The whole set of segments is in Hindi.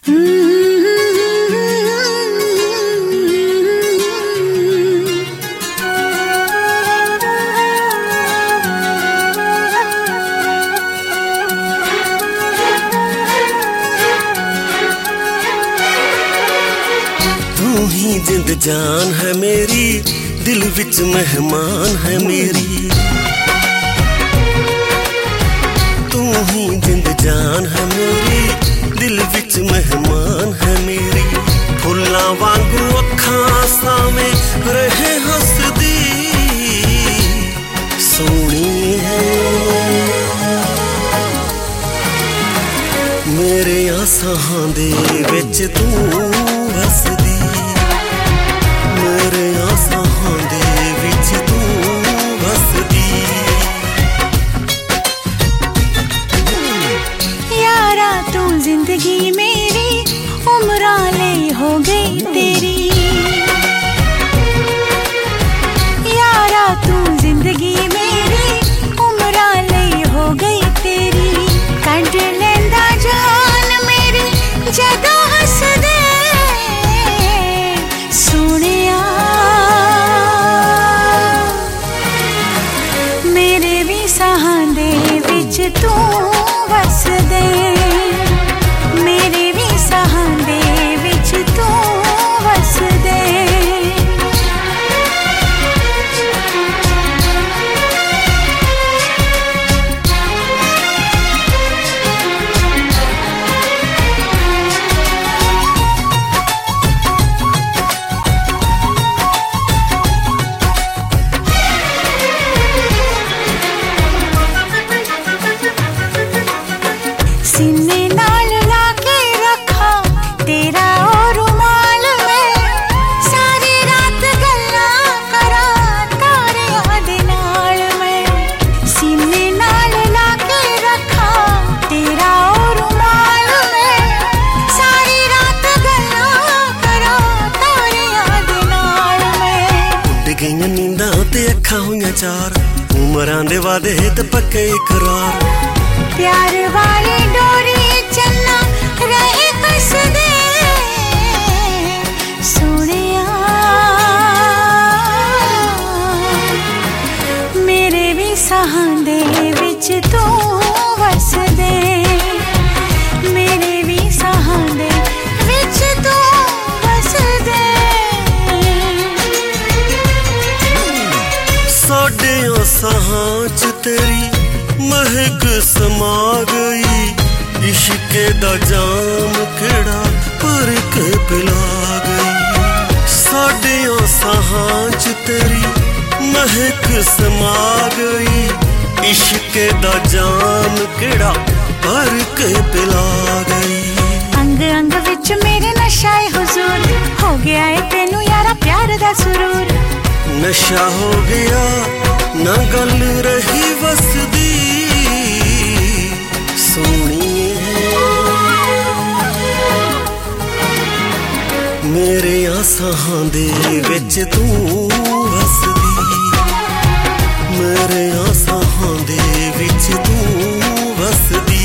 तू ही जिंद जान है मेरी, दिल विच मेहमान है मेरी। तू ही जिंद जान है मेरी, दिल विच मेहमान है मेरी। फुल्लां वांगू अखां सावें रहे हसदी, सोहणी है मेरे आसां दे विच तू वसदी। मेरे आसां दे विच तू वसदी। यारा तू जिंदगी मेरी, उम्रां ले हो गई तेरी। यारा तू जिंदगी मेरी, उम्रां ले हो गई तेरी। कट लेंदा जान मेरी जदों हसदे, सोहणिया मेरे भी साहां दे विच तू वसदे। मेरे भी साहां दे विच तू वसदे। सीने नाल लाके रखा तेरा ओ रुमाल में, सारी रात गल्लां करा तारियां दे नाल मैं। सीने नाल लाके रखा तेरा ओ रुमाल में, सारी रात गल्लां करा तारियां दे नाल मैं। उड़ गईयां नींदां ते अखां होईयां चार, उमरां दे वादे ते पक्के इकरार। प्यार वाली डोरी चलना रहे कसदे, सोहणिया मेरे भी साहां दे विच तू वसदे। मेरे भी साहां दे विच तू वसदे। साडे साहां च तेरी महक समा गई, इश्के दा जाम केड़ा भर के पिला गई। साडे साहां च तेरी महक समा गई, इश्के दा जाम केड़ा भर के पिला गई। अंग अंग विच मेरे नशा है हुजूर, हो गया है तेनू यारा प्यार दा सुरूर। नशा हो गया ना गल रही वसदी, सोहणिए मेरे आसां दे विच तू वसदी। मेरे आसां दे विच तू वसदी।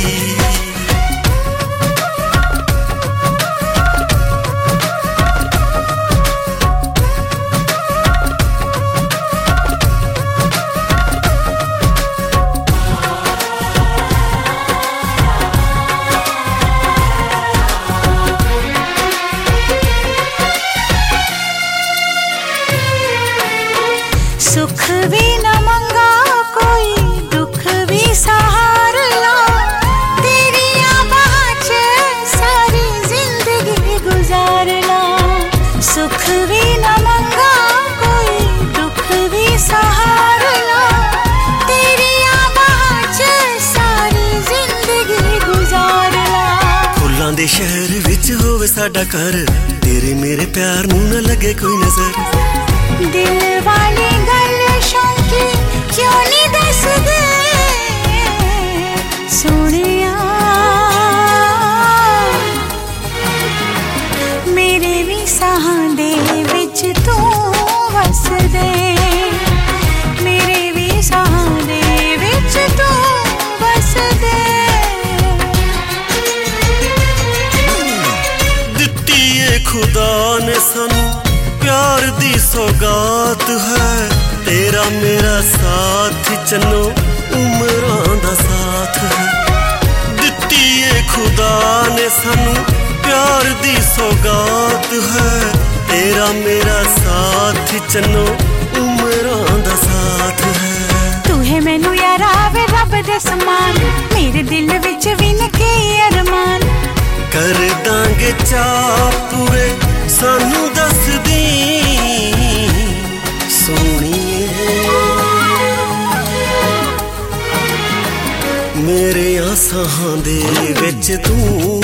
सुख भी न मंगा कोई, दुख भी सहार ला। तेरी बाहों च सारी जिंदगी गुजार ला। सुख भी न मंगा कोई, दुख भी सहार ला। तेरी बाहों च सारी जिंदगी गुजार ला। फुल्लां दे शहर विच होवे साडा घर, तेरे मेरे प्यार नूं न लगे कोई नजर। दिल वाली गल शौकी क्यों नहीं दसदे, सोहणिया मेरे भी साहां दे विच तू वसदे। मेरे भी साहां दे विच तू वसदे। खुदा ने सानू प्यार दी सौगात है तेरा मेरा साथ चन्नो उमरां दा साथ है दित्ती है खुदा ने सानू प्यार दी सौगात है तेरा मेरा साथ चन्नो उमरां दा साथ है तू है मैनू यारा वे रब दे समान मेरे दिल विच भी न कई अरमान कर दांगे चा पूरे सानू दस दी सोनिए मेरे आसां दे विच तू